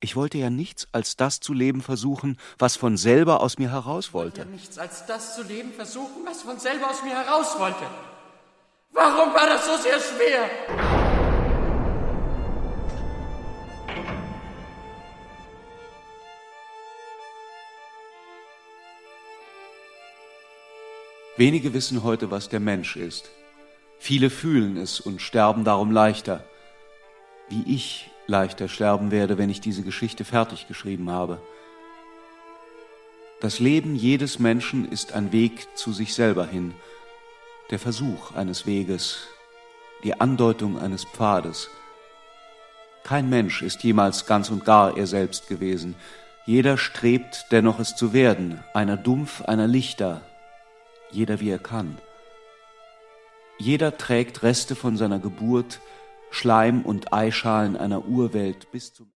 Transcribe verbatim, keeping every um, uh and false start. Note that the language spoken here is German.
Ich wollte ja nichts als das zu leben versuchen, was von selber aus mir heraus wollte. Ich wollte ja nichts als das zu leben versuchen, was von selber aus mir heraus wollte. Warum war das so sehr schwer? Wenige wissen heute, was der Mensch ist. Viele fühlen es und sterben darum leichter. Wie ich leichter sterben werde, wenn ich diese Geschichte fertig geschrieben habe. Das Leben jedes Menschen ist ein Weg zu sich selber hin, der Versuch eines Weges, die Andeutung eines Pfades. Kein Mensch ist jemals ganz und gar er selbst gewesen. Jeder strebt dennoch es zu werden, einer dumpf, einer lichter, jeder wie er kann. Jeder trägt Reste von seiner Geburt, Schleim und Eischalen einer Urwelt bis zum